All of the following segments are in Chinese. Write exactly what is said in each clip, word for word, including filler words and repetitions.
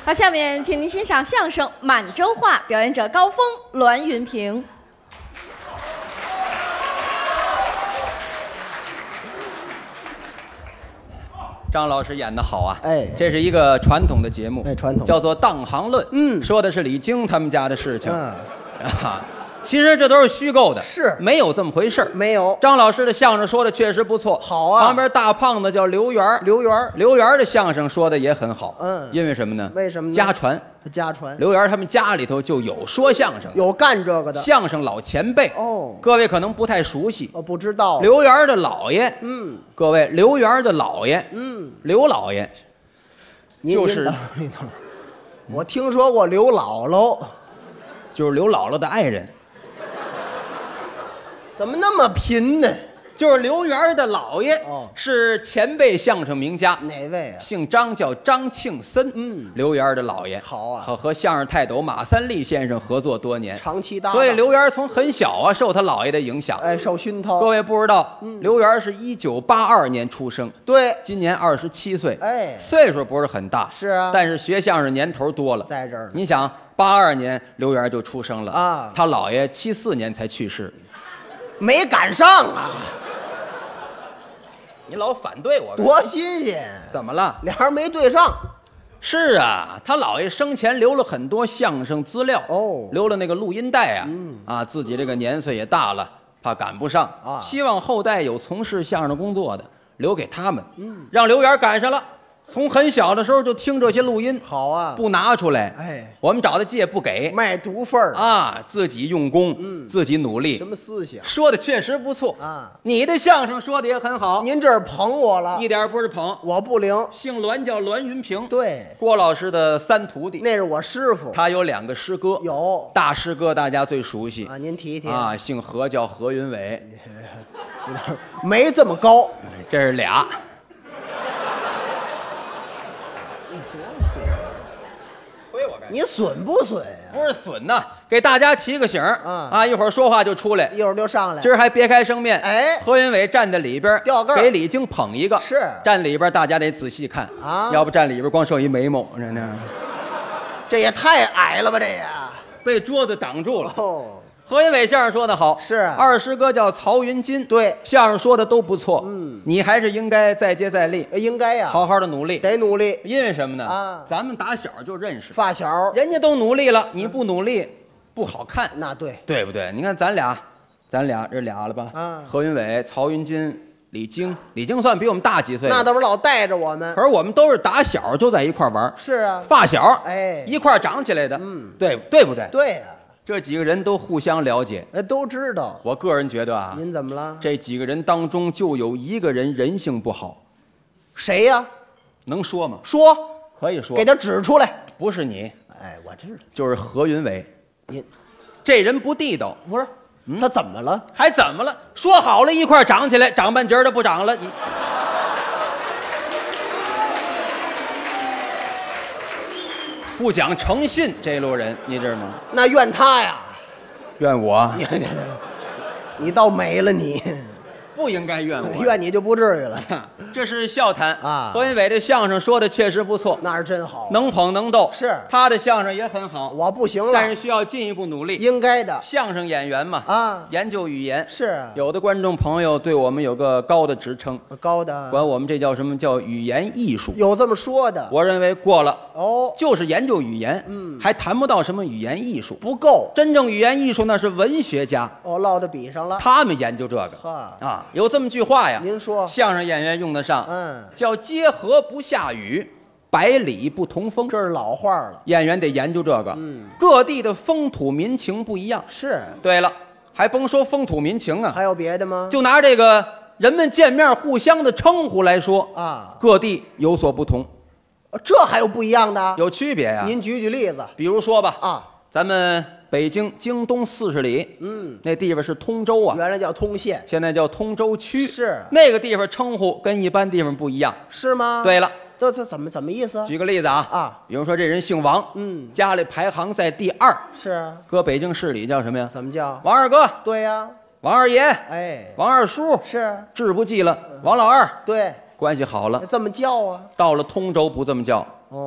好，下面请您欣赏相声《满洲话》，表演者高峰、栾云平。 张老师演得好啊！ 哎， 这是一个传统的节目， 哎，传统叫做《当行论》， 嗯， 说的是李菁他们家的事情。 嗯， 啊，其实这都是虚构的， 是没有这么回事儿。 没有。 张老师的相声说的确实不错， 好啊。 旁边大胖子叫刘源， 刘源， 刘源的相声说的也很好。 嗯， 因为什么呢？ 为什么呢？ 家传。 家传。 刘源他们家里头就有说相声， 有干这个的相声老前辈。 哦， 各位可能不太熟悉， 我不知道。 刘源的姥爷， 嗯， 各位，刘源的姥爷， 嗯， 刘老爷。就是， 我听说过刘姥姥， 就是刘姥姥的爱人。 怎么那么贫呢？ 就是刘源的姥爷， 哦， 是前辈相声名家。 哪位啊？ 姓张，叫张庆森。 嗯， 刘源的姥爷好啊， 和和相声泰斗马三立先生合作多年， 长期搭档。 所以刘源从很小啊受他姥爷的影响， 哎，受熏陶。 各位不知道，嗯、刘源是一九八二年出生， 对， 今年二十七岁， 哎， 岁数不是很大， 是啊， 但是学相声年头多了， 在这儿。 你想，八二年刘源就出生了啊， 他姥爷七四年才去世， 没赶上啊。 你老反对我， 多新鲜！ 怎么了？ 俩人没对上。 是啊，他姥爷生前留了很多相声资料， 哦， 留了那个录音带啊， 嗯、 啊，自己这个年岁也大了，怕赶不上啊， 希望后代有从事相声工作的，留给他们， 嗯， 让刘源赶上了。从很小的时候就听这些录音， 好啊， 不拿出来， 哎， 我们找他借不给， 卖毒份儿啊，自己用功， 嗯， 自己努力， 什么思想？ 说的确实不错啊， 你的相声说的也很好， 您这儿捧我了， 一点不是捧， 我不灵， 姓栾叫栾云平， 对， 郭老师的三徒弟， 那是我师傅， 他有两个师哥， 有大师哥大家最熟悉啊，您提提啊，姓何叫何云伟， 没这么高， 这是俩。 你损不损呀？ 不是损呐，给大家提个醒儿啊啊！一会儿说话就出来， 一会儿就上来。 今儿还别开生面， 哎， 何云伟站在里边， 掉个给李菁捧一个， 是站里边，大家得仔细看啊， 要不站里边光剩一眉毛，真的， 这也太矮了吧，这呀， 被桌子挡住了。 哦。 何云伟相声说得好， 是啊， 二师哥叫曹云金， 对， 相声说的都不错， 嗯， 你还是应该再接再厉， 应该呀， 好好的努力， 得努力， 因为什么呢？ 啊， 咱们打小就认识， 发小， 人家都努力了，你不努力，不好看， 那对， 对不对？你看咱俩，咱俩这俩了吧？ 啊， 何云伟、曹云金、李菁，李菁算比我们大几岁， 那都是老带着我们， 可是我们都是打小就在一块玩， 是啊， 发小， 哎， 一块长起来的， 嗯， 对对不对？ 对呀。 这几个人都互相了解， 哎，都知道。 我个人觉得啊， 您怎么了？ 这几个人当中就有一个人人性不好， 谁呀？ 能说吗？ 说， 可以说。 给他指出来。 不是你， 哎，我知道， 就是何云伟。 您， 这人不地道。 不是，嗯、他怎么了？ 还怎么了？说好了一块长起来，长半截儿的不长了，你。不讲诚信，这路人你知道吗？ 那怨他呀， 怨我。 你你倒没了你， 不应该怨我， 怨你就不至于了。 这是笑谈啊。 何云伟的相声说的确实不错， 那是真好， 能捧能逗。 是他的相声也很好， 我不行了， 但是需要进一步努力。 应该的， 相声演员嘛， 啊， 研究语言是啊。 有的观众朋友对我们有个高的职称， 高的， 管我们这叫什么叫语言艺术？ 有这么说的？ 我认为过了哦， 就是研究语言， 嗯， 还谈不到什么语言艺术， 不够。 真正语言艺术那是文学家， 哦，落到笔上了。 他们研究这个， 哈啊，有这么句话呀， 您说， 相声演员用得上， 嗯， 叫街河不下雨，百里不同风， 这是老话了。 演员得研究这个， 嗯， 各地的风土民情不一样。 是。 对了，还甭说风土民情啊， 还有别的吗？ 就拿这个人们见面互相的称呼来说啊， 各地有所不同， 这还有不一样的？ 有区别呀。 您举举例子。 比如说吧， 啊， 咱们北京京东四十里， 嗯， 那地方是通州啊， 原来叫通县， 现在叫通州区。 是那个地方称呼跟一般地方不一样， 是吗？ 对了， 这这怎么怎么意思？ 举个例子啊啊， 比如说这人姓王， 嗯， 家里排行在第二， 是啊， 搁北京市里叫什么呀？ 怎么叫？ 王二哥， 对呀， 王二爷， 哎， 王二叔， 是志不记了，王老二， 对， 关系好了。 这么叫啊？ 到了通州不这么叫， 哦，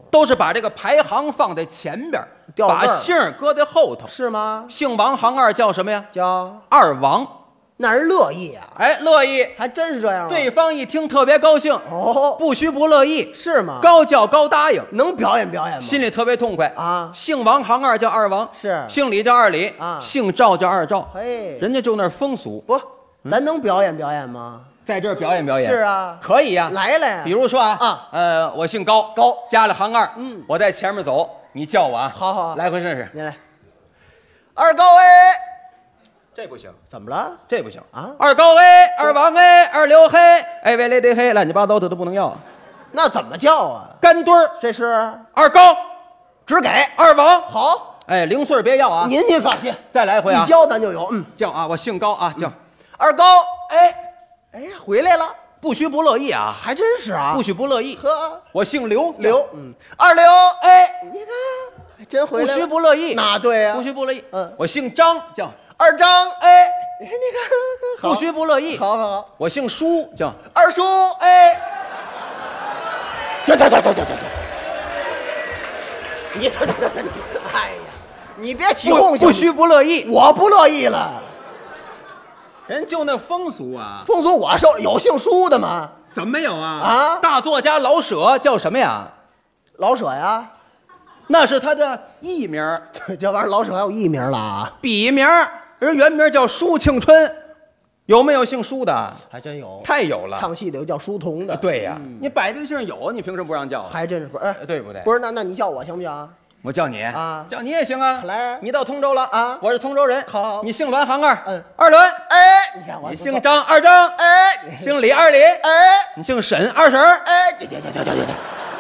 都是把这个排行放在前边， 吊字儿把姓儿搁在后头。 是吗？ 姓王行二叫什么呀？ 叫二王。 那人乐意啊， 哎，乐意。 还真是这样吗？ 对方一听特别高兴， 哦， 不许不乐意， 是吗？ 高叫高答应， 能表演表演吗？ 心里特别痛快啊姓王行二叫二王， 是姓李叫二李啊姓赵叫二赵。 嘿， 人家就那儿风俗， 不，咱能表演表演吗？ 在这儿表演表演。 是啊， 可以呀。 来了呀。 比如说啊啊呃，我姓高， 高加了行二， 嗯我在前面走，你叫我啊。 好好来回试试。 您来，二高哎， 这不行， 怎么了？ 这不行啊二高哎，二王哎，二刘黑，哎喂嘞得黑，乱七八糟的都不能要。 那怎么叫啊？ 干墩儿， 这是二高， 只给二王。 好， 哎，零碎儿别要啊。 您您放心， 再来一回啊一。教咱就有。嗯， 叫啊，我姓高啊，叫。 二高， 哎， 哎，回来了， 不许不乐意啊， 还真是啊。 不许不乐意。 呵， 我姓刘， 刘，嗯，二刘， 哎， 你看，还真回不来了。 许不乐意， 那对呀不，许不乐意。 嗯我姓张，叫。 二张， 哎， 你看， 不许不乐意。 好好好， 我姓舒，叫。 二叔， 哎， 对对对对对对对，你这这这这，哎呀，你别起哄行吗不不许不乐意。 我不乐意了。 人就那风俗啊， 风俗我受，有姓舒的吗？ 怎么没有啊？ 啊大作家老舍叫什么呀？ 老舍呀， 那是他的艺名儿， 这玩意儿老舍还有艺名了啊？ 笔名儿，人原名叫舒庆春，有没有姓舒的？ 还真有， 太有了。 唱戏的有叫书童的。 对呀，你摆这姓有，你凭什么不让叫啊？ 还真是不是？哎对不对？ 不是，那那你叫我行不行啊？ 我叫你啊叫你也行啊。 来你到通州了啊我是通州人。 好你姓栾行二， 嗯二栾。 哎，你看我你姓张，二张。 哎，你姓李，二李。 哎你姓沈，二婶儿。 哎，对对对对对对对，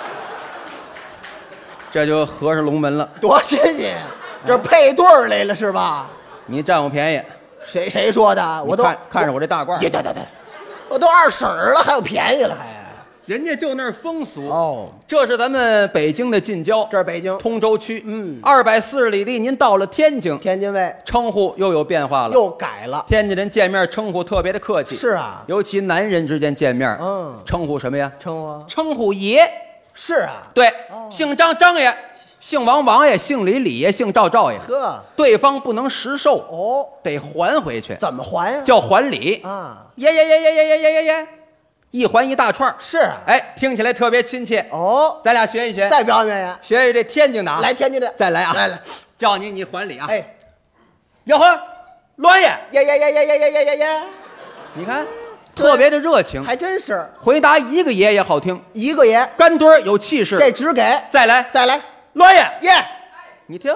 这就合上龙门了。 多新鲜！这配对儿来了是吧？ 你占我便宜， 谁谁说的？我都你看看着我这大褂儿， 对对对对，我都二婶儿了，还有便宜了还？ 人家就那儿风俗。 哦， 这是咱们北京的近郊， 这是北京通州区。 嗯二百四十里地，您到了天津， 天津卫称呼又有变化了。 又改了。 天津人见面称呼特别的客气， 是啊， 尤其男人之间见面， 嗯称呼什么呀？ 称呼称呼爷。 是啊， 对， 哦姓张张爷，姓王王爷，姓李李爷，姓赵赵爷。 呵， 对方不能实受， 哦， 得还回去， 怎么还呀？ 叫还礼。 啊， 爷爷爷爷爷爷爷爷爷，一环一大串儿。 是啊， 哎，听起来特别亲切。 哦， 咱俩学一学， 再表演表演， 学学这天津的啊。 来天津的， 再来啊！ 来来， 叫你你还礼啊！ 哎， 吆喝，栾爷， 耶耶耶耶耶耶耶耶耶， 你看，特别的热情。 还真是回答一个爷也好听， 一个爷， 干墩儿有气势。 这只给， 再来， 再来， 栾爷， 耶， 你听，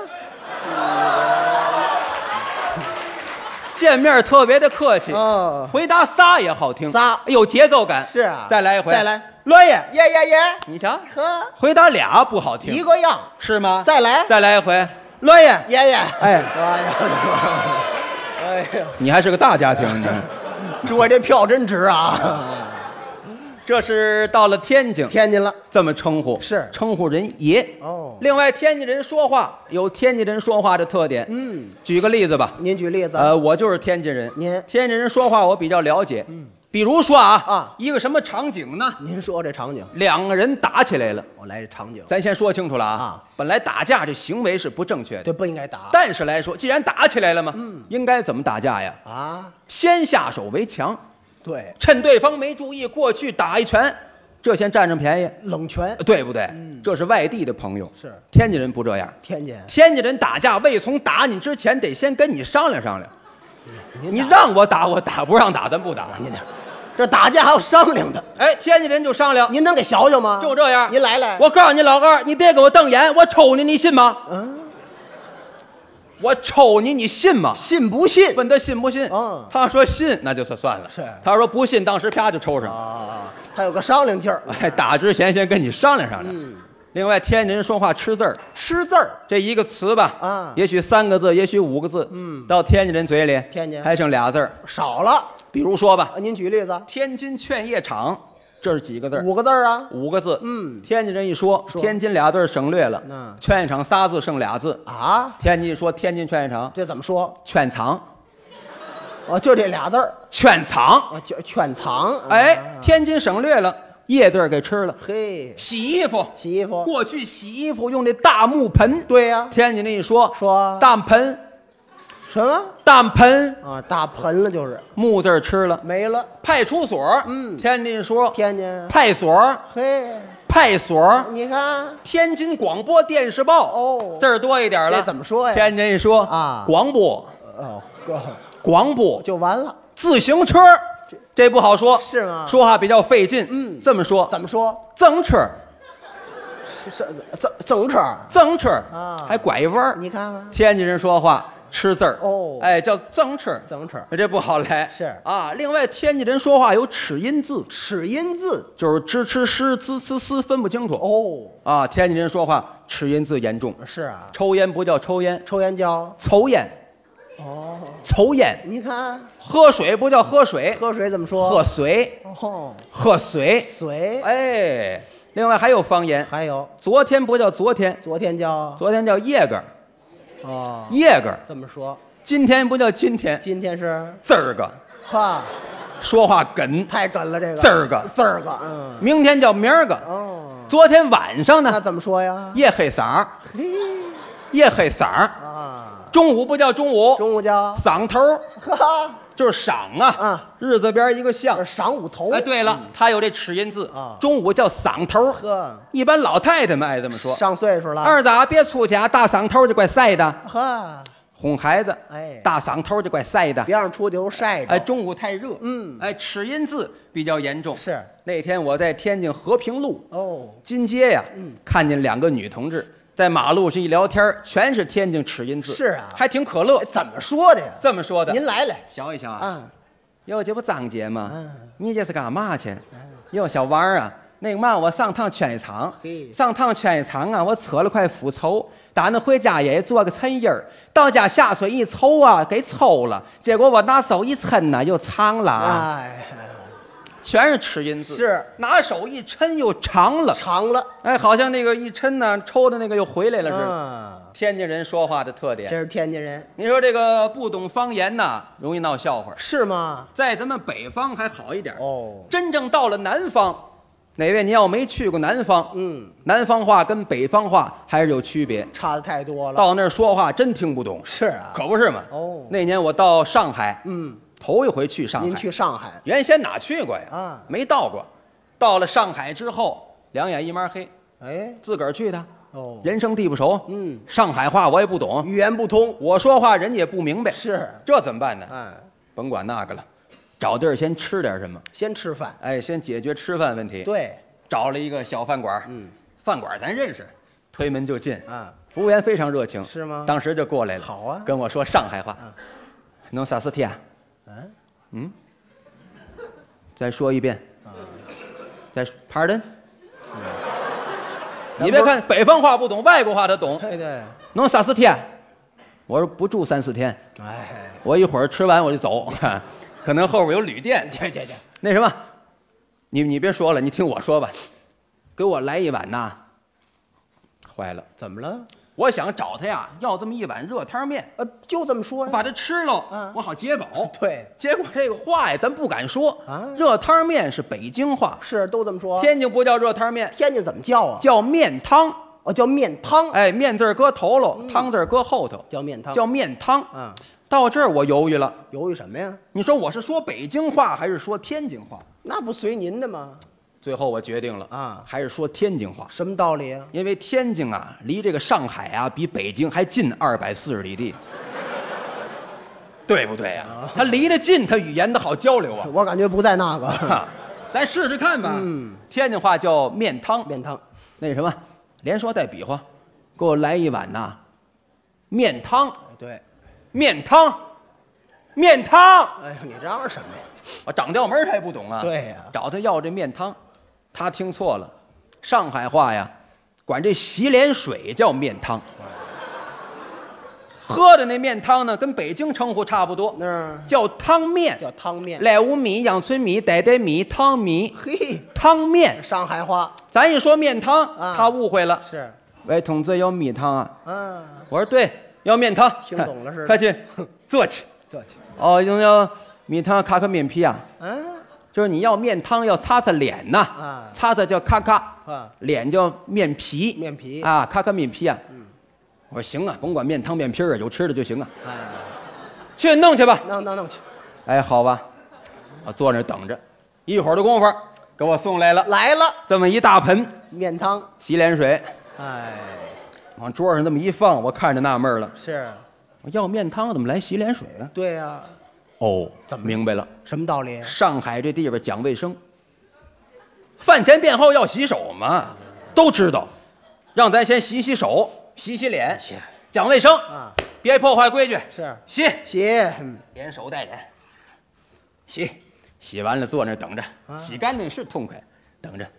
见面特别的客气。 哦， 回答仨也好听， 仨有节奏感。 是啊再来一回， 再来， 栾爷， 耶耶耶， 你瞧， 呵， 回答俩不好听， 一个样， 是吗？ 再来， 再来一回，栾爷， 爷爷， 哎， 哎呀，哎呀， 你还是个大家庭，你。 这我这票真值啊！ 这是到了天津， 天津了， 这么称呼， 是称呼人爷。 哦另外，天津人说话有天津人说话的特点。 嗯， 举个例子吧， 您举例子， 呃，我就是天津人， 您天津人说话我比较了解。嗯，比如说啊啊一个什么场景呢？ 您说这场景， 两个人打起来了， 我来这场景， 咱先说清楚了啊。 啊本来打架这行为是不正确的， 这不应该打但是来说，既然打起来了嘛， 嗯应该怎么打架呀？ 啊！ 先下手为强， 对， 趁对方没注意过去打一拳，这先占着便宜， 冷拳， 对不对？这是外地的朋友， 是天津人不这样。 天津， 天津人打架未从打你之前，得先跟你商量商量。你打让我打我打，不让打咱不打。 您这这打架还要商量的， 哎，天津人就商量， 您能给学学吗？ 就这样。 您来来， 我告诉你老二，你别给我瞪眼，我抽你，你信吗？ 嗯， 我抽你，你信吗？ 信不信？ 问他信不信？ 嗯他说信，那就算算了。 是他说不信，当时啪就抽上了。 啊，还有个商量劲儿， 哎，打之前先跟你商量商量。 嗯， 另外，天津人说话吃字儿， 吃字儿， 这一个词吧， 啊也许三个字，也许五个字， 嗯到天津人嘴里， 天津还剩俩字儿。 少了。 比如说吧， 啊，您举例子， 天津劝业场，这是几个字儿？ 五个字儿啊？ 五个字。 嗯天津人一说， 说天津俩字儿省略了， 嗯劝业场仨字剩俩字。 啊， 天津一说天津劝业场， 这怎么说？ 劝藏， 哦，就这俩字儿劝藏。 啊，就劝藏。 哎啊， 天津省略了， 叶字儿给吃了。 嘿， 洗衣服， 洗衣服， 过去洗衣服用那大木盆， 对呀、 天津那一说说大盆， 什么大盆， 啊？大盆了就是木字儿吃了。 没了。 派出所， 嗯天津说天津， 派所， 嘿， 派所， 你看天津广播电视报， 哦字儿多一点了。 这怎么说呀？ 天津一说啊广播， 哦，哥广播， 就完了， 自行车，这不好说， 是吗？ 说话比较费劲。 嗯这么说， 怎么说？ 增车， 是增增车增车啊还拐一弯儿。 你看看天津人说话吃字儿， 哦哎，叫增车， 增车这不好来。 是啊，另外天津人说话有齿音字， 齿音字就是支吃诗滋呲丝分不清楚。 哦， 啊，天津人说话齿音字严重。 是啊， 抽烟不叫抽烟， 抽烟椒抽烟， 哦， 抽烟。 你看喝水不叫喝水， 喝水怎么说？ 喝水， 哦， 喝水。 水， 哎，另外还有方言， 还有昨天不叫昨天， 昨天叫昨天叫夜个， 哦， 夜个。 怎么说？ 今天不叫今天， 今天是字儿个。 哈， 说话梗， 太梗了这个字儿个。 字儿个，嗯， 明天叫明儿个。 哦， 昨天晚上呢， 那怎么说呀？ 夜黑嗓儿， 嘿夜黑嗓儿。 啊， 中午不叫中午， 中午叫晌头儿哈哈， 就是晌啊， 啊日字边一个相。 晌午头。 哎，对了，它有这齿音字啊中午叫晌头儿， 呵， 一般老太太们爱这么说。 上岁数了。 二大别出家，大晌头儿就怪晒的， 呵， 哄孩子。 哎大晌头儿就怪晒的。 别让出去晒着。 哎，中午太热。 嗯哎，齿音字比较严重。 是那天我在天津和平路哦， 金街呀， 嗯看见两个女同志在马路上一聊天，全是天津齿音字。 是啊还挺可乐哎。怎么说的呀？ 这么说的， 您来来想一想啊。 啊， 哟，这不张姐吗？ 嗯你这是干嘛去？哟，小王儿啊，那个嘛，我上趟劝一场嘿， 上趟劝一场啊，我扯了块复抽，打那回家也做个抻印儿，到家下水一抽啊，给抽了，结果我拿手一抻呢，又长了啊， 哎， 全是齿音字。 是拿手一抻又长了， 长了， 哎，好像那个一抻呢，抽的那个又回来了似的。 嗯， 天津人说话的特点这，是天津人， 你说这个不懂方言呐，容易闹笑话。 是吗？ 在咱们北方还好一点， 哦， 真正到了南方，哪位您要没去过南方， 嗯， 南方话跟北方话还是有区别。 差的太多了。 到那儿说话真听不懂， 是啊， 可不是嘛。 哦那年我到上海， 嗯， 头一回去上海。 您去上海原先哪去过呀？ 啊没到过。到了上海之后，两眼一抹黑， 哎， 自个儿去的， 哦， 人生地不熟， 嗯， 上海话我也不懂， 语言不通， 我说话人家也不明白， 是， 这怎么办呢？ 哎， 甭管那个了，找地儿先吃点什么， 先吃饭， 哎，先解决吃饭问题。 对， 找了一个小饭馆， 嗯， 饭馆咱认识，推门就进， 啊， 服务员非常热情， 是吗当时就过来了， 好啊跟我说上海话，能啥事体啊？ 嗯， 嗯，再说一遍， 啊， 再 pardon。 咱你别不看北方话不懂，外国话他懂。 对对， 能啥四天？我说不住三四天， 哎， 我一会儿吃完我就走，可能后边有旅店。 对对对， 那什么，你你别说了，你听我说吧，给我来一碗呐。坏了， 怎么了？ 我想找他呀，要这么一碗热汤面， 呃，就这么说呀。 我把它吃了， 嗯我好解饱。 对， 结果这个话呀，咱不敢说啊热汤面是北京话， 是都这么说。 天津不叫热汤面， 天津怎么叫啊？ 叫面汤。 哦，叫面汤， 哎，面字儿搁头喽，汤字儿搁后头， 叫面汤。 叫面汤。 啊， 到这儿我犹豫了， 犹豫什么呀？ 你说我是说北京话还是说天津话？ 那不随您的吗？ 最后我决定了啊还是说天津话， 什么道理啊？ 因为天津啊离这个上海啊比北京还近二百四十里地，对不对呀、啊？它离得近，它语言的好交流啊。 我感觉不在那个哈咱试试看吧。 嗯， 天津话叫面汤， 面汤。 那什么，连说带比划，给我来一碗呐，面汤， 对， 面汤，面汤。 哎呀，你嚷嚷什么呀？ 我长调门儿他也不懂啊。 对呀找他要这面汤，他听错了，上海话呀，管这洗脸水叫面汤。喝的那面汤呢，跟北京称呼差不多， 那儿叫汤面。 叫汤面。 来无米、阳春米、呆呆米、汤米、 嘿， 汤面。 上海话咱一说面汤， 啊他误会了。 是， 喂，同志要米汤啊？ 嗯， 我说对，要面汤。 听懂了似的快去，坐去。 坐去。 哦，用要米汤卡克面皮啊？ 嗯， 就是你要面汤要擦擦脸呐， 啊擦擦叫咔咔， 啊脸叫面皮， 面皮啊，咔咔面皮啊。 嗯我说行啊，甭管面汤面皮儿，有吃的就行啊， 哎， 去弄去吧。 弄弄弄去， 哎，好吧，我坐那儿等着，一会儿的功夫给我送来了来了这么一大盆面汤， 洗脸水， 哎， 往桌上这么一放，我看着纳闷了， 是， 我要面汤怎么来洗脸水啊？ 对呀， 哦， 怎么明白了？ 什么道理？ 上海这地方讲卫生，饭前便后要洗手嘛，都知道，让咱先洗洗手，洗洗脸，讲卫生啊， 别破坏规矩。 是洗， 洗，嗯连手带脸，洗，洗完了坐那儿等着， 啊洗干净是痛快，等着，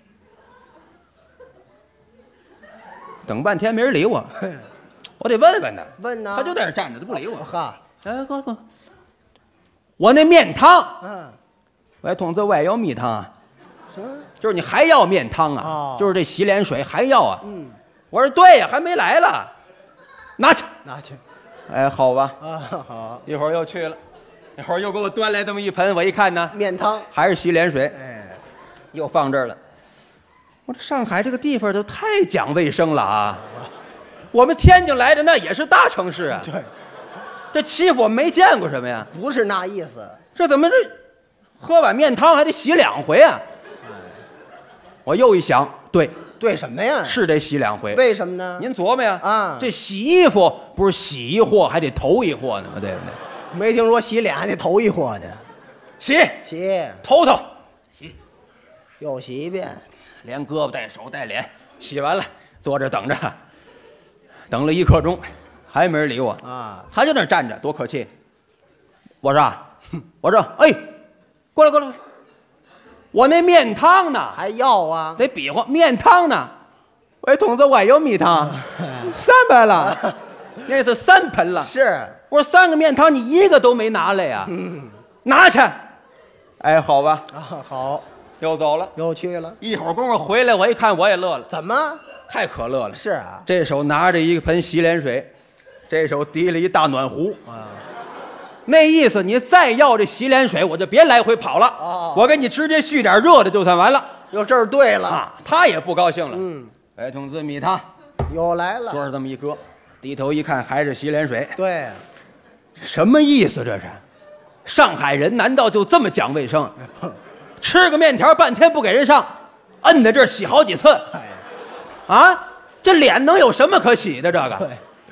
等半天没人理我，我得问问他， 问呢他就在那儿站着，他不理我。 哈， 哎，哥哥，我那面汤， 嗯， 喂，同志，我也要米汤啊。 什么？ 就是你还要面汤啊？ 哦就是这洗脸水还要啊？ 嗯， 我说对呀，还没来了，拿去。 拿去哎，好吧， 啊，好， 一会儿又去了，一会儿又给我端来这么一盆，我一看呢， 面汤， 还是洗脸水， 哎， 又放这儿了。我这上海这个地方都太讲卫生了啊！我们天津来的那也是大城市啊， 对， 这欺负我没见过什么呀？ 不是那意思， 这怎么这喝碗面汤还得洗两回啊？ 哎， 我又一想，对， 对什么呀？ 是得洗两回。 为什么呢？ 您琢磨呀， 啊这洗衣服不是洗一货还得头一货呢吗？对不对？ 没听说洗脸还得头一货的， 洗洗头头，洗， 又洗一遍， 连胳膊带手带脸，洗完了，坐这等着，等了一刻钟，还没人理我啊， 他就那儿站着，多可气。我说啊，我说，哎，过来过来，过来我那面汤呢？ 还要啊？ 得比划面汤呢。喂，同志，我也有米汤，三盆了，那是三盆了。 是， 我说三个面汤，你一个都没拿来呀？ 嗯， 拿去。哎，好吧， 啊，好， 又走了。 又去了， 一会儿功夫回来，我一看我也乐了， 怎么？ 太可乐了。 是啊， 这手拿着一盆洗脸水，这手提了一大暖壶， 啊， 那意思你再要这洗脸水，我就别来回跑了。 哦我给你直接续点热的就算完了。 又这儿对了， 啊，他也不高兴了。 嗯， 哎，同志，米汤， 又来了， 桌上这么一搁，低头一看还是洗脸水， 对， 什么意思这是？上海人难道就这么讲卫生？吃个面条半天不给人上，摁在这儿洗好几次哎， 啊？这脸能有什么可洗的？这个对。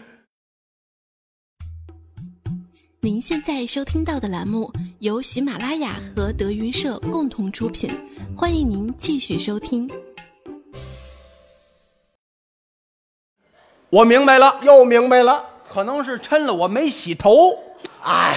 您现在收听到的栏目由喜马拉雅和德云社共同出品，欢迎您继续收听。 我明白了， 又明白了， 可能是趁了我没洗头， 哎，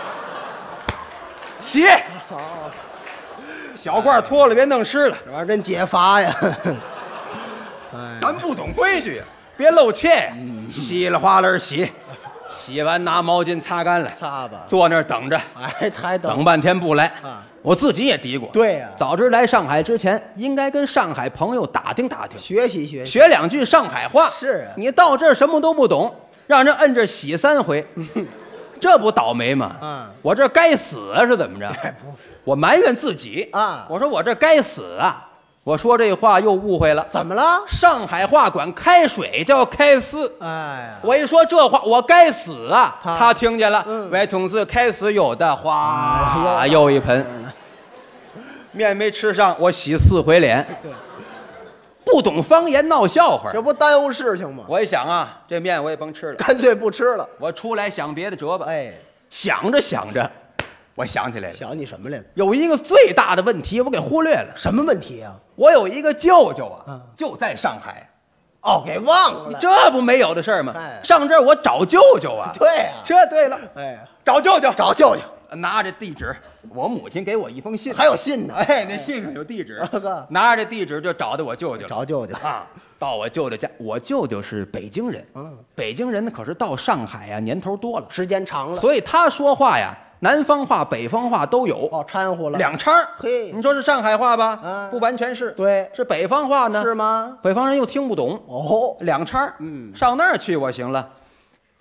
洗好， 小褂脱了别弄湿了， 这玩意儿真解乏呀，哎， 咱不懂规矩，别露怯呀，稀里哗啦洗，洗完拿毛巾擦干了， 擦吧， 坐那儿等着， 哎，还等等半天不来啊， 我自己也嘀咕， 对呀早知来上海之前，应该跟上海朋友打听打听， 学习学习， 学两句上海话。 是啊你到这儿什么都不懂，让人摁着洗三回，这不倒霉吗？ 嗯我这该死啊，是怎么着？ 哎，不是， 我埋怨自己啊我说我这该死啊！我说这话又误会了。 怎么了？ 上海话管开水叫开司， 哎呀， 我一说这话，我该死啊！ 他他听见了， 嗯喂，同志，开始有的哗， 哎又一盆面没吃上，我洗四回脸。 对， 不懂方言闹笑话这。不耽误事情吗？ 我一想啊，这面我也甭吃了， 干脆不吃了。 我出来想别的辙吧。 哎， 想着想着，我想起来了， 想你什么来了？ 有一个最大的问题我给忽略了。 什么问题啊？ 我有一个舅舅啊， 嗯就在上海， 哦，给忘了。 这不没有的事儿吗哎？ 上这儿我找舅舅啊。 对呀， 这对了， 哎， 找舅舅， 找舅舅， 拿着地址，我母亲给我一封信， 还有信呢。 哎，那信上有地址大哥， 拿着这地址就找到我舅舅了。 找舅舅。 啊，到我舅舅家，我舅舅是北京人， 嗯， 北京人呢可是到上海呀年头多了， 时间长了， 所以他说话呀，南方话、北方话都有， 哦，掺和了。 两掺儿。 嘿你说是上海话吧？ 嗯不完全是。 对是北方话呢？ 是吗？ 北方人又听不懂， 哦， 两掺儿。 嗯上那儿去我行了。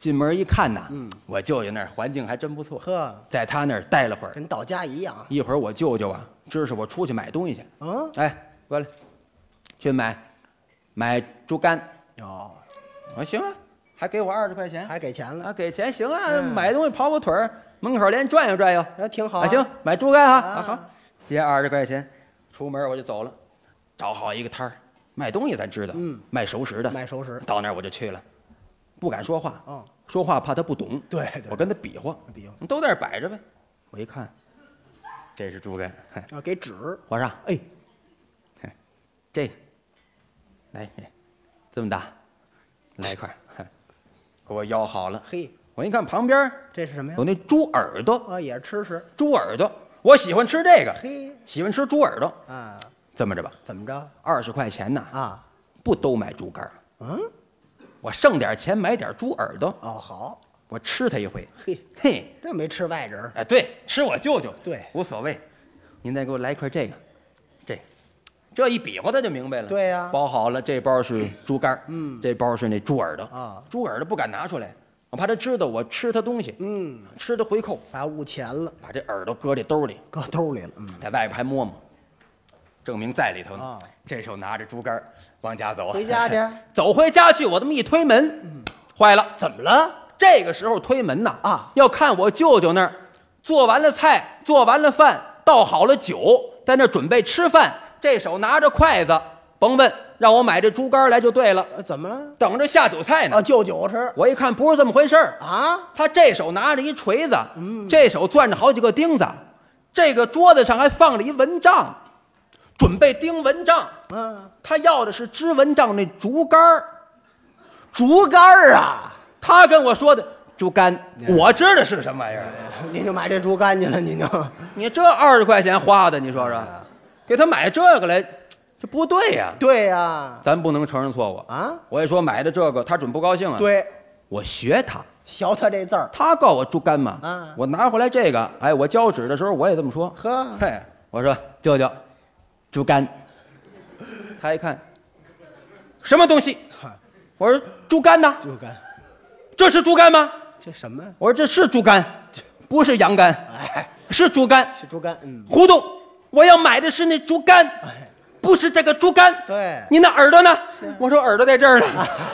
进门一看呐， 嗯， 我舅舅那儿环境还真不错， 呵， 在他那儿待了会儿。 跟到家一样。 一会儿我舅舅啊，支使我出去买东西去。 嗯， 哎，过来，去买买猪肝。 哦， 我说行啊，还给我二十块钱， 还给钱了， 啊，给钱行啊， 嗯买东西跑跑腿儿，门口连转悠转悠， 那挺好啊，行，买猪肝啊， 啊啊好，结二十块钱，出门我就走了，找好一个摊儿，卖东西咱知道， 嗯， 卖熟食的， 卖熟食。 到那儿我就去了，不敢说话， 哦， 说话怕他不懂， 对对， 我跟他比划， 比划你都在这儿摆着呗，我一看，这是猪肝，嗨要给纸。 我说哎，嘿这个，来，哎这么大，来一块儿，嗨给我腰好了。 嘿， 我一看旁边这是什么呀有？那猪耳朵， 啊，也是吃食。 猪耳朵，我喜欢吃这个， 嘿， 喜欢吃猪耳朵。 啊， 这么着吧， 怎么着？ 二十块钱呐， 啊， 不都买猪肝儿， 嗯， 我剩点钱买点猪耳朵， 哦，好， 我吃它一回。 嘿， 嘿， 这没吃外人。 哎，对，吃我舅舅， 对无所谓。您再给我来一块这个，这，这一比划他就明白了。 对呀包好了，这包是猪肝儿， 嗯这包是那猪耳朵啊， 猪耳朵不敢拿出来，我怕他知道我吃他东西， 嗯， 吃他回扣， 把误钱了， 把这耳朵搁这兜里。 搁兜里了。嗯， 在外边还摸摸，证明在里头呢。 啊这手拿着猪肝儿往家走， 回家去。 走回家去，我这么一推门，坏了！ 怎么了？ 这个时候推门呐， 啊要看我舅舅那儿做完了菜，做完了饭，倒好了酒，在那儿准备吃饭，这手拿着筷子，甭问，让我买这猪肝来就对了， 呃怎么了？ 等着下酒菜呢。 啊，就酒吃我一看不是这么回事儿， 啊？ 他这手拿着一锤子， 嗯这手攥着好几个钉子，这个桌子上还放着一蚊帐，准备钉蚊帐。 嗯， 他要的是支蚊帐那竹竿儿， 竹竿儿啊！ 他跟我说的竹竿，我知道是什么玩意儿。 您就买这竹竿去了，您就你这二十块钱花的，你说说，给他买这个来，这不对呀、 对呀。 咱不能承认错误。 啊， 我一说买的这个，他准不高兴啊。， 对， 我学他， 学他这字儿。 他告我竹竿嘛。 啊我拿回来这个，哎，我交纸的时候我也这么说。 呵， 嘿，我说舅舅，竹竿。他一看，什么东西？我说猪肝呐， 竹竿， 这是猪肝吗？ 这什么？ 我说这是猪肝，不是羊肝， 哎， 是猪肝。 是竹竿。嗯， 胡同，我要买的是那猪肝， 哎， 不是这个猪肝。 对， 你那耳朵呢？我说耳朵在这儿呢。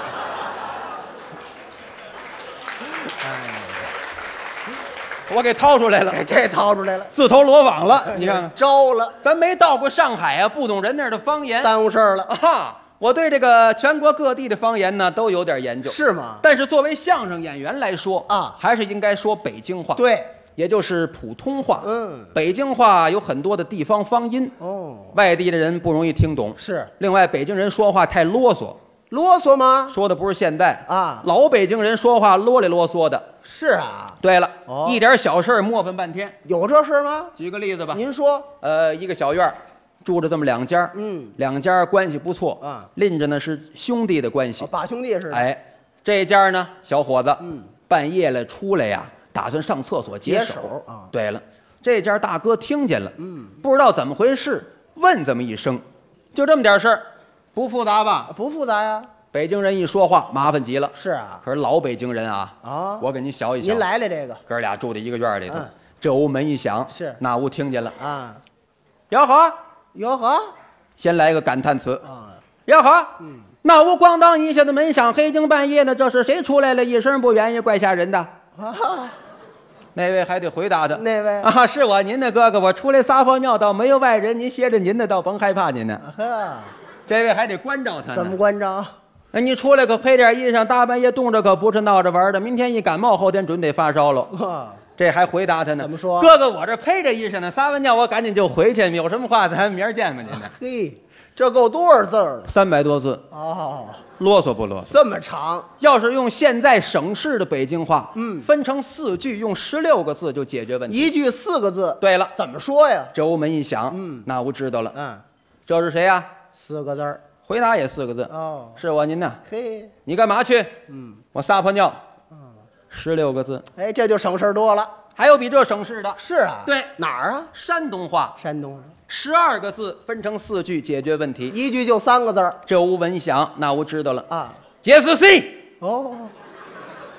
我给掏出来了， 哎，这掏出来了， 自投罗网了。你看看， 招了， 咱没到过上海啊，不懂人那儿的方言耽误事儿了， 啊。我对这个全国各地的方言呢都有点研究， 是吗？ 但是作为相声演员来说啊还是应该说北京话，， 对， 也就是普通话。 嗯， 北京话有很多的地方方音， 哦， 外地的人不容易听懂。 是另外，北京人说话太啰嗦， 啰嗦吗？ 说的不是现代啊老北京人说话啰里啰嗦的。 是啊， 对了， 哦一点小事儿磨翻半天。 有这事吗？ 举个例子吧， 您说， 呃，一个小院儿住着这么两家， 嗯， 两家关系不错啊， 拎着呢是兄弟的关系哦。把兄弟似的，， 哎，这家呢，小伙子， 嗯， 半夜了出来呀，打算上厕所解解手手啊对了，这家大哥听见了， 嗯， 不知道怎么回事，问这么一声，就这么点事儿，不复杂吧？ 不复杂呀， 北京人一说话麻烦极了。 是啊， 可是老北京人啊， 啊， 我给您学一学。 您来来这个哥俩住在一个院儿里头， 嗯这屋门一响， 是那屋听见了， 啊， 吆喝， 哟呵， 先来个感叹词， 啊， 吆喝， 嗯， 那屋咣当一下子门响，黑更半夜的，这是谁出来了？一声不愿意，怪吓人的。 啊， 那位还得回答他， 那位， 啊，是我您的哥哥，我出来撒泡尿，倒没有外人，您歇着您的，倒甭害怕您呢。 呵， 这位还得关照他呢。 怎么关照？ 哎，你出来可配点衣裳，大半夜冻着可不是闹着玩的。明天一感冒，后天准得发烧了。 啊， 这还回答他呢？ 怎么说哥哥，我这披着衣裳呢，撒完尿我赶紧就回去，有什么话咱明儿见吧您呢？ 嘿，这够多少字儿了？ 三百多字， 哦， 啰嗦不啰嗦？ 这么长， 要是用现在省市的北京话， 嗯分成四句，用十六个字就解决问题。 一句四个字， 对了， 怎么说呀？ 这屋门一响， 嗯那屋知道了， 嗯， 这是谁呀？ 四个字儿。 回答也四个字， 哦， 是我您呐。 嘿， 你干嘛去？ 嗯， 我撒泡尿，十六个字。 哎，这就省事儿多了。 还有比这省事的？ 是啊， 对， 哪儿啊？ 山东话， 山东， 十二个字分成四句解决问题。 一句就三个字儿这屋闻响，那屋知道了。 啊。 解释 C， 哦，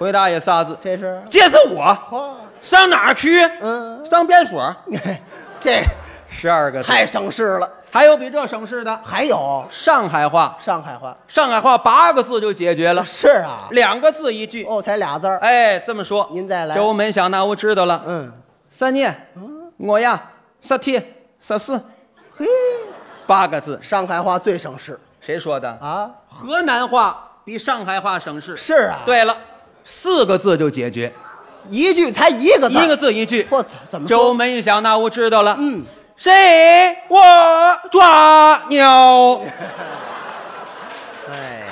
回答也仨字， 这是这是我。 嚯， 上哪儿去？ 嗯， 上便所。 这十二个字， 太省事了。 还有比这省事的？ 还有上海话， 上海话， 上海话八个字就解决了， 是啊， 两个字一句。 哦，才俩字儿。 哎，这么说， 您再来这我门想那我知道了。 嗯， 三年，我呀，十天，十四， 嘿， 八个字。 上海话最省事谁说的？ 啊。 河南话比上海话省事。 是啊，， 对了，四个字就解决， 一句才一个字儿， 一个字一句。 我操，怎么这说？ 门一想，那我知道了。 嗯， 谁我抓鸟？ 哎，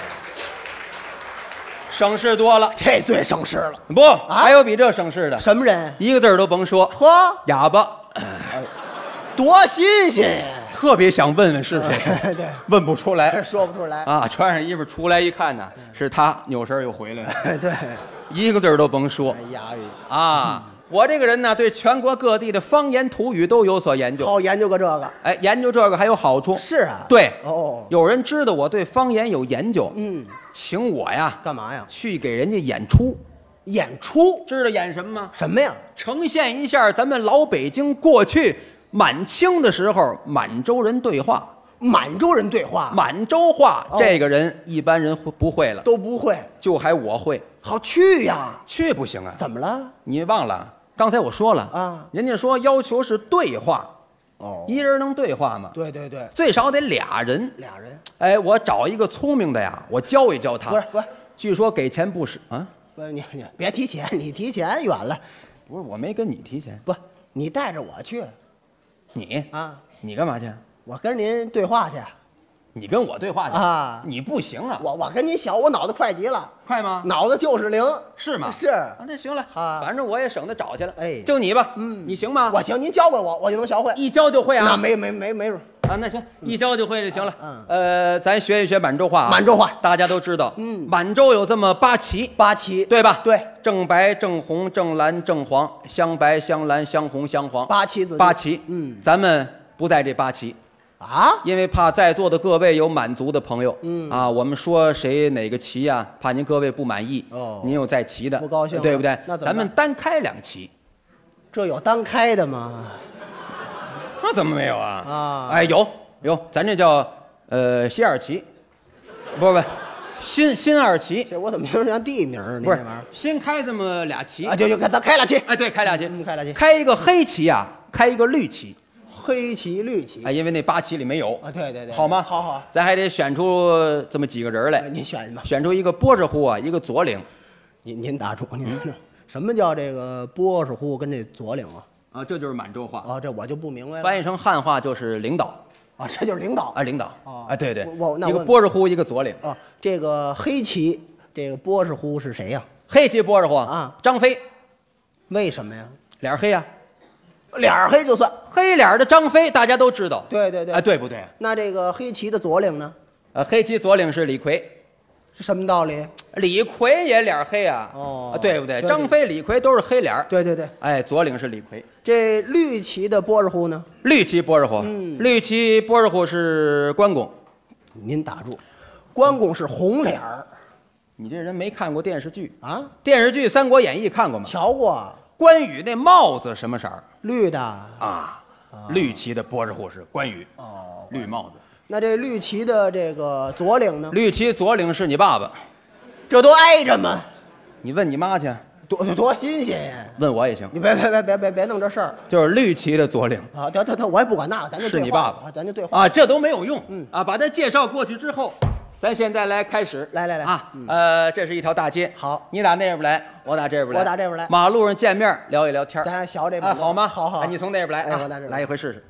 省事多了。 这最省事了。 不，还有比这省事的， 什么人？ 一个字儿都甭说。 嚯， 哑巴， 多新鲜呀！ 特别想问问是谁， 对， 问不出来说不出来。 啊！穿上衣服出来一看呢，是他，扭身又回来了， 对， 一个字儿都甭说哎呀， 啊！我这个人呢，对全国各地的方言土语都有所研究。 好研究个这个。 哎，研究这个还有好处。 是啊。 对， 哦， 有人知道我对方言有研究， 嗯， 请我呀干嘛呀？ 去给人家演出。 演出知道演什么吗？ 什么呀？ 呈现一下咱们老北京过去满清的时候满洲人对话。 满洲人对话， 满洲话哦这个人一般人会不会了， 都不会。 就还我会。 好去呀？ 去不行啊！ 怎么了？ 你忘了刚才我说了啊人家说要求是对话， 哦， 一人能对话吗？ 对对对， 最少得俩人。 俩人。 哎，我找一个聪明的呀，我教一教他。 不是不是据说给钱不使啊？ 不是你你别提钱，你提钱远了。 不是，我没跟你提钱。 不，你带着我去你啊， 你干嘛去？ 我跟您对话去。 你跟我对话去啊你不行啊！ 我我跟您小，我脑子快极了， 快吗？ 脑子就是灵。 是吗？ 是啊，那行了， 啊反正我也省得找去了。 哎就你吧， 嗯你行吗？ 我行，您教给我，我就能学会。 一教就会啊。 那没没没没准。 啊，那行，一教就会就行了。 嗯呃，咱学一学满洲话啊。 满洲话大家都知道， 嗯满洲有这么八旗， 八旗对吧？ 对， 正白、正红、正蓝、正黄，香白、香蓝、香红、香黄， 八旗子弟八旗。 嗯咱们不在这八旗， 啊， 因为怕在座的各位有满族的朋友， 嗯啊，我们说谁哪个旗呀、怕您各位不满意， 哦您有在旗的， 不高兴对不对？ 那怎么办咱们单开两旗， 这有单开的吗？ 那怎么没有啊？ 啊哎，有有，咱这叫呃西二旗，不是不是，新新二旗， 这我怎么听着像地名儿？你不是这玩意新开这么俩旗儿啊？就就咱开俩旗， 哎，对，开俩旗， 嗯开俩旗开一个黑旗呀、开一个绿旗， 黑旗绿旗哎，因为那八旗里没有啊，对对对， 好吗？ 好好， 咱还得选出这么几个人来哎，您选吧。 选出一个波士呼啊，一个左领您您打住，您什么叫这个波士呼跟这左领啊？ 啊，这就是满洲话， 啊，这我就不明白了。 翻译成汉话就是领导啊，这就是领导啊，领导哦啊，对对我我，那一个我波士呼，一个左领， 啊。这个黑旗，这个波士呼是谁呀？ 黑旗波士呼啊， 张飞， 为什么呀？ 脸黑呀， 脸儿黑就算。 黑脸的张飞大家都知道， 对对对， 哎，对不对？ 那这个黑旗的左领呢？ 呃，黑旗左领是李逵， 是什么道理？ 李逵也脸黑啊， 哦啊，对不对？ 对对张飞、李逵都是黑脸儿， 对对对， 哎，左领是李逵。 这绿旗的波士呼呢？ 绿旗波士呼， 嗯绿旗波士呼是关公。 您打住，关公是红脸儿你这人没看过电视剧？ 啊， 电视剧《三国演义》看过吗？ 瞧过关羽那帽子什么色儿绿的啊？绿旗的波士呼是关羽， 哦。 绿帽子。 那这绿旗的这个左领呢？ 绿旗左领是你爸爸， 这都挨着吗？ 你问你妈去， 多多新鲜呀！ 问我也行。 你别别别别别别弄这事儿就是绿旗的左领啊！得得得，我也不管那个，咱就是对你话爸爸啊，咱就对话。 啊，这都没有用。 嗯啊，把他介绍过去之后，咱现在来开始。 来来来啊嗯， 呃，这是一条大街。 好你打那边来，我打这边来， 我打这边来马路上见面聊一聊天儿。 咱小这边啊，好吗？ 好好哎你从那边来啊， 哎我打这边来一回试试。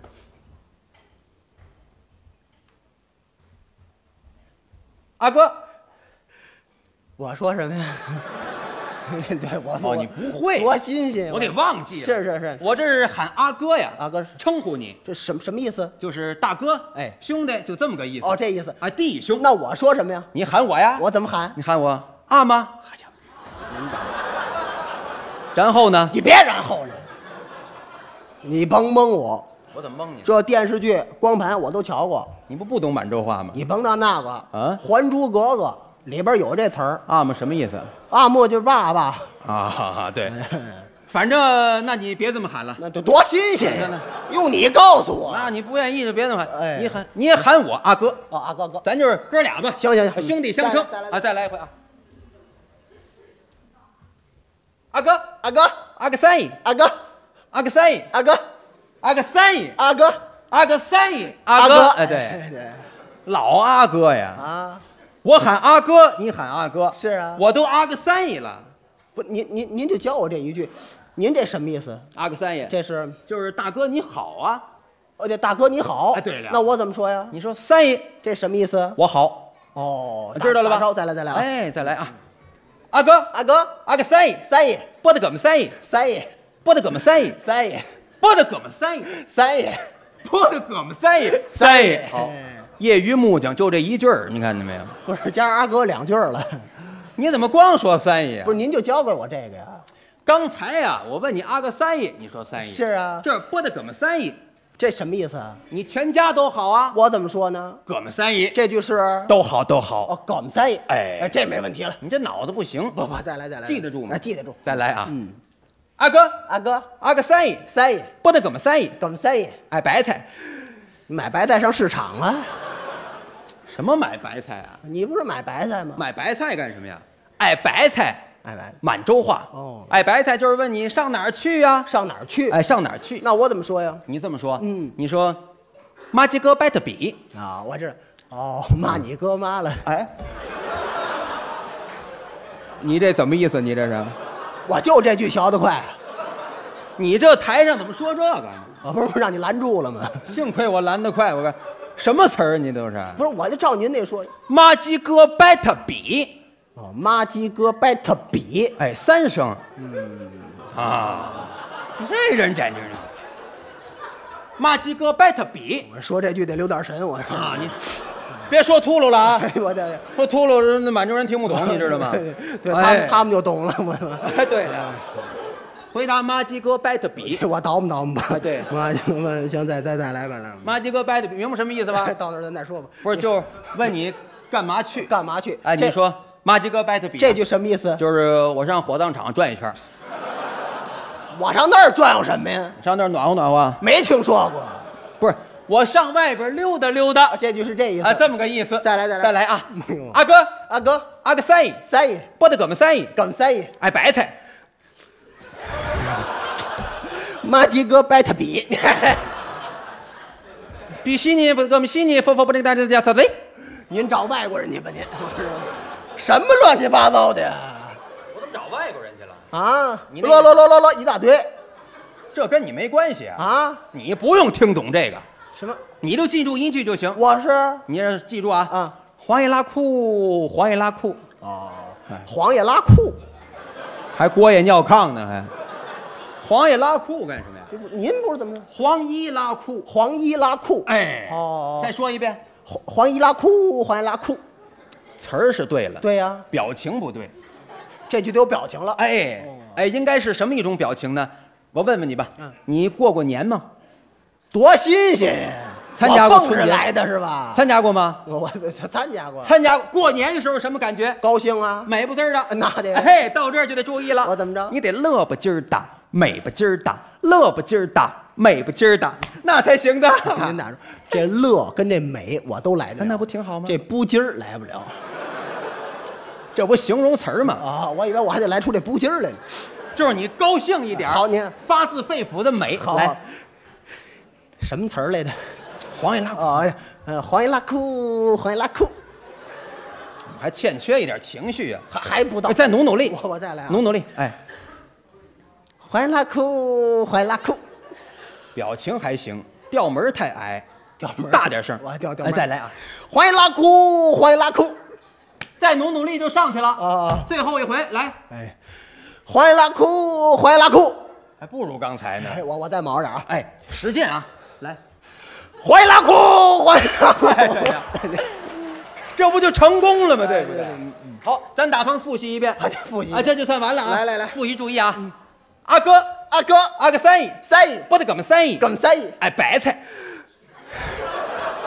阿哥， 我说什么呀？对我哦，你不会， 多新鲜！ 我给忘记了。 是是是， 我这是喊阿哥呀， 阿哥是称呼你这什么什么意思？ 就是大哥， 哎兄弟，就这么个意思。 哦，这意思。 啊，弟兄。 那我说什么呀？ 你喊我呀？ 我怎么喊？ 你喊我阿妈。然后呢？ 你别然后呢，你甭蒙我， 我怎么蒙你？ 这电视剧光盘我都瞧过。 你不不懂满洲话吗？ 你甭到那个啊还珠格格》 里边有这词儿。 阿木什么意思？ 阿木就是爸爸。 啊，对，反正那你别这么喊了。 那多多新鲜呀！用你告诉我。 那你不愿意就别这么喊， 哎你喊你也喊我阿哥， 哦，阿哥哥， 咱就是哥俩吧。 行行行兄弟相称再来再来啊！再来一回啊！阿哥， 阿哥， 阿个三姨， 阿哥， 阿个三姨， 阿哥， 阿个三姨， 阿哥， 阿个三姨， 阿哥，哎对， 对老阿哥呀！ 啊， 我喊阿哥，你喊阿哥， 是啊我都阿个三姨了。 不，您您您就教我这一句，您这什么意思？ 阿个三姨， 这是， 就是大哥你好啊！ 哦，这大哥你好。 哎对了那我怎么说呀？ 你说三姨， 这什么意思？ 我好， 哦， 知道了吧？ 打招再来再来啊！ 哎，再来啊！阿哥， 阿哥， 阿个三姨， 三爷， 拨的哥们三姨， 三爷， 拨的哥们三姨， 三爷， 拨的哥们三姨， 三爷， 拨的哥们三姨， 三姨。好，业余木匠就这一句儿，你看见没有？ 不是加上阿哥两句儿了。 你怎么光说三姨啊？ 不是，您就教给我这个呀？ 刚才呀，我问你阿个三姨，你说三姨是啊， 这拨的哥们三姨， 这什么意思啊？ 你全家都好啊？ 我怎么说呢？ 哥们三姨这句是都好都好。 哦，搞们三爷， 哎这没问题了。 你这脑子不行， 不不，再来再来， 记得住吗？ 啊，记得住。 再来啊！ 嗯， 阿哥， 阿哥， 阿个三姨， 三爷， 拨的哥们三姨， 搞们三爷， 爱白菜。 买白菜上市场啊？ 什么买白菜啊？ 你不是买白菜吗？ 买白菜干什么呀？爱白菜， 爱白满洲话。 哦爱白菜就是问你上哪儿去呀？ 上哪儿去？ 哎，上哪儿去？ 那我怎么说呀？ 你这么说， 嗯你说，马吉哥拜特比， 啊，我这哦，骂你哥妈了。 哎，你这怎么意思？你这是？ 我就这句学得快， 你这台上怎么说这个呢？ 我不是让你拦住了吗？ 幸亏我拦得快，我看什么词儿你都是。 不是，我就照您那说。 马吉哥拜特比， 哦，妈鸡哥拜特比， 哎，三声。嗯啊，这人简直是。马吉哥拜特比我说这句得留点神，我说啊，你别说秃噜了啊！ 哎，我这说秃噜，那满洲人听不懂，你知道吗？ 对，他哎们他们就懂了，我哎，对了，回答马吉哥拜特比， 我倒磨倒磨吧。 哎对我我行，再再再来吧，来吧。 马吉哥拜特比，明白什么意思吧？ 到那儿咱再说吧。 不是，就是问你干嘛去？ 干嘛去？ 哎， 这你说马吉哥拜特比， 这句什么意思？ 就是我上火葬场转一圈， 我上那儿转悠什么呀？ 上那儿暖和暖和。 没听说过。 不是，我上外边溜达溜达， 这句是这意思啊，这么个意思。 再来再来再来啊哎呦！ 阿哥， 阿哥， 阿个三姨， 三爷， 拨的哥们三姨， 干三爷， 爱白菜。 妈鸡哥拜特比。 比西尼不哥们西尼，佛佛不灵大家家咋的？ 您找外国人去吧，您什么乱七八糟的呀？ 我怎么找外国人去了？ 啊， 你那咯咯咯咯咯一大堆这跟你没关系啊！ 啊？ 你不用听懂这个， 什么？ 你就记住一句就行。 我是你要是记住啊啊， 黄叶拉裤，黄叶拉裤， 哦，黄叶拉裤。 还锅也尿炕呢，还黄叶拉裤干什么呀？ 您不是怎么着？ 黄衣拉裤， 黄衣拉裤。 哎， 哦再说一遍， 黄黄衣拉裤，黄衣拉裤。 词儿是对了， 对呀， 表情不对。 这句得有表情了。 哎哎，应该是什么一种表情呢？我问问你吧， 嗯你过过年吗？ 多新鲜呀！ 参加过我蹦着春节来的是吧？ 参加过吗？ 我我参加过， 参加过。过年的时候什么感觉？ 高兴啊！ 美不滋儿的。 那得嘿，到这儿就得注意了。 我怎么着你得乐不劲儿的，美不劲儿的，乐不劲儿的，美不劲儿的，那才行的。 您打住，这乐跟这美我都来得了， 那不挺好吗这不劲儿来不了这不形容词儿吗？ 啊！我以为我还得来出这不劲儿来呢。 就是你高兴一点儿， 好您发自肺腑的美。 好来， 什么词儿来着？ 黄叶拉裤， 哎呀，呃，黄衣拉裤，黄衣拉裤， 还欠缺一点情绪啊！ 还还不到， 再努努力， 我我再来啊！ 努努力。哎， 黄衣拉裤，黄衣拉裤， 表情还行，调门儿太矮， 调门儿大点声。哎， 我调调门儿再来啊！ 黄衣拉裤，黄衣拉裤再努努力就上去了。 啊！ 最后一回来， 哎，黄衣拉裤，黄衣拉裤， 还不如刚才呢。 哎，我我再卯点啊！ 哎，使劲啊！来， 黄衣拉裤，黄衣拉裤， 哎这样这不就成功了吗？对不对对对嗯？ 好，咱打算复习一遍。 还得复习啊，这就算完了啊！ 来来来复习注意啊！阿哥， 阿哥， 阿个三姨， 三姨， 拨的哥们三姨， 哥们三姨， 哎，白菜， 白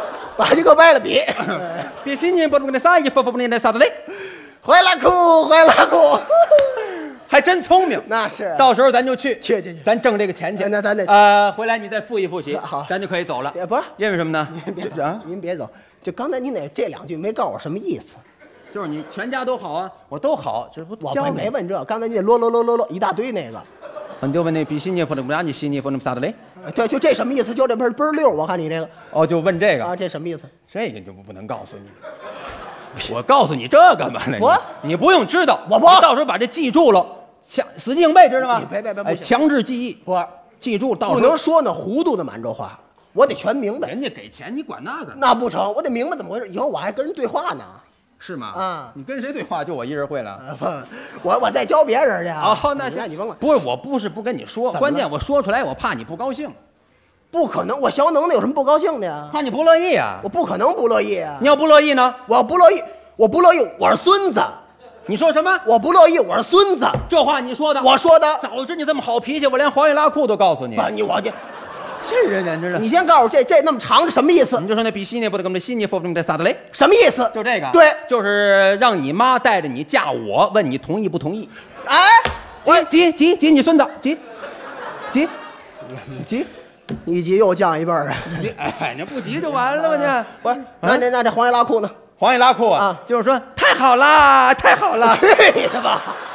把这个歪了比。 比心你不能那啥衣服不能那啥子嘞， 坏了哭，坏了哭。 还真聪明。 那是， 到时候咱就去， 去去去， 咱挣这个钱去。 那咱得呃，回来你再复习复习， 好， 咱就可以走了。 也不是， 因为什么呢？ 您别啊，您别走。就刚才您那这两句没告诉我什么意思。 就是你全家都好啊，我都好，这不我教没问这，刚才你啰啰啰啰啰一大堆那个。 你就问那比心你不能不让你心你不能啥的嘞？ 对，就这什么意思？就这边倍儿溜，我看你这个。 哦，就问这个啊，这什么意思？ 这个就不能告诉你。我告诉你这干嘛呢？ 我你不用知道， 我不到时候把这记住了，强死记硬背，知道吗？ 你别别别， 哎，强制记忆， 不记住，到时候不能说那糊涂的满洲话，我得全明白。 人家给钱，你管那个？ 那不成，我得明白怎么回事，以后我还跟人对话呢。 是吗？ 啊， 你跟谁对话？就我一人会了。 啊、不，我我再教别人去啊。 哦，那那你甭管。 不是，我不是不跟你说，关键我说出来，我怕你不高兴。 不可能，我学能耐有什么不高兴的呀？ 怕你不乐意啊？ 我不可能不乐意啊！ 你要不乐意呢？ 我要不乐意，我不乐意，我是孙子。 你说什么？ 我不乐意，我是孙子。 这话你说的？ 我说的。 早知你这么好脾气，我连黄衣拉裤都告诉你。 不，你我这。 这人简直是！ 你先告诉我这这那么长是什么意思？ 你就说那比西呢不得跟那西尼不得这啥的嘞？ 什么意思？ 就这个。 对， 就是让你妈带着你嫁我，问你同意不同意？ 哎， 急急急急！你孙子急急急！ 一急又降一辈儿啊！ 急！哎，你不急就完了吗？你不是，那那那这黄衣拉裤呢？ 黄衣拉裤啊，就是说太好啦，太好了！ 去你的吧！